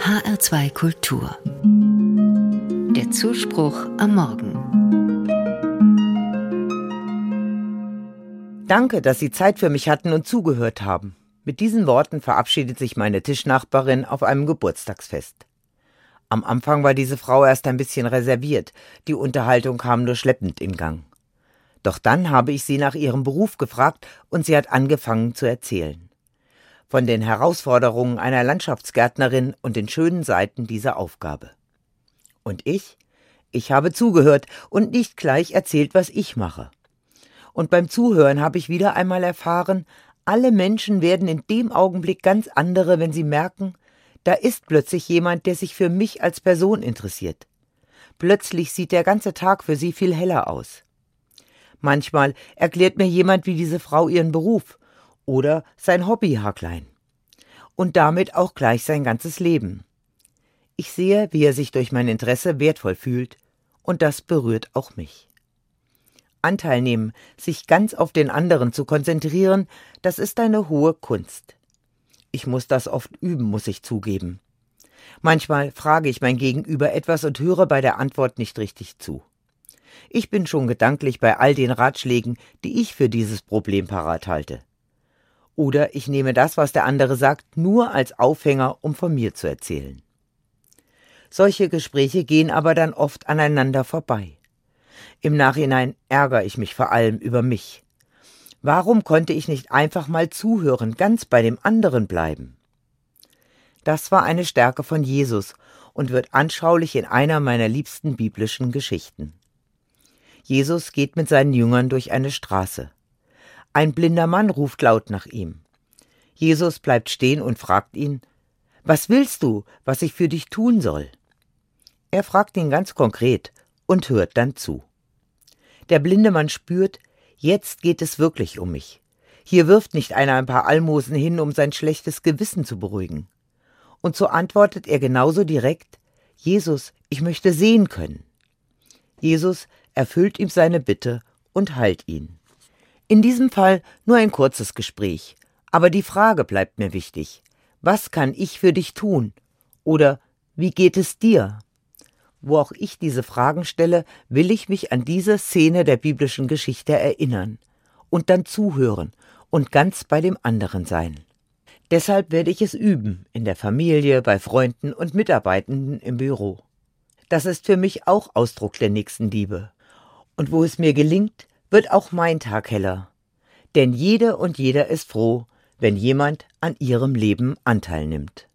HR2 Kultur. Der Zuspruch am Morgen. Danke, dass Sie Zeit für mich hatten und zugehört haben. Mit diesen Worten verabschiedet sich meine Tischnachbarin auf einem Geburtstagsfest. Am Anfang war diese Frau erst ein bisschen reserviert. Die Unterhaltung kam nur schleppend in Gang. Doch dann habe ich sie nach ihrem Beruf gefragt und sie hat angefangen zu erzählen. Von den Herausforderungen einer Landschaftsgärtnerin und den schönen Seiten dieser Aufgabe. Und ich habe zugehört und nicht gleich erzählt, was ich mache. Und beim Zuhören habe ich wieder einmal erfahren, alle Menschen werden in dem Augenblick ganz andere, wenn sie merken, da ist plötzlich jemand, der sich für mich als Person interessiert. Plötzlich sieht der ganze Tag für sie viel heller aus. Manchmal erklärt mir jemand wie diese Frau ihren Beruf oder sein Hobby haarklein. Und damit auch gleich sein ganzes Leben. Ich sehe, wie er sich durch mein Interesse wertvoll fühlt, und das berührt auch mich. Anteil nehmen, sich ganz auf den anderen zu konzentrieren, das ist eine hohe Kunst. Ich muss das oft üben, muss ich zugeben. Manchmal frage ich mein Gegenüber etwas und höre bei der Antwort nicht richtig zu. Ich bin schon gedanklich bei all den Ratschlägen, die ich für dieses Problem parat halte. Oder ich nehme das, was der andere sagt, nur als Aufhänger, um von mir zu erzählen. Solche Gespräche gehen aber dann oft aneinander vorbei. Im Nachhinein ärgere ich mich vor allem über mich. Warum konnte ich nicht einfach mal zuhören, ganz bei dem anderen bleiben? Das war eine Stärke von Jesus und wird anschaulich in einer meiner liebsten biblischen Geschichten. Jesus geht mit seinen Jüngern durch eine Straße. Ein blinder Mann ruft laut nach ihm. Jesus bleibt stehen und fragt ihn: Was willst du, was ich für dich tun soll? Er fragt ihn ganz konkret und hört dann zu. Der blinde Mann spürt, jetzt geht es wirklich um mich. Hier wirft nicht einer ein paar Almosen hin, um sein schlechtes Gewissen zu beruhigen. Und so antwortet er genauso direkt: Jesus, ich möchte sehen können. Jesus erfüllt ihm seine Bitte und heilt ihn. In diesem Fall nur ein kurzes Gespräch, aber die Frage bleibt mir wichtig. Was kann ich für dich tun? Oder wie geht es dir? Wo auch ich diese Fragen stelle, will ich mich an diese Szene der biblischen Geschichte erinnern und dann zuhören und ganz bei dem anderen sein. Deshalb werde ich es üben, in der Familie, bei Freunden und Mitarbeitenden im Büro. Das ist für mich auch Ausdruck der Nächstenliebe. Und wo es mir gelingt, wird auch mein Tag heller. Denn jede und jeder ist froh, wenn jemand an ihrem Leben Anteil nimmt.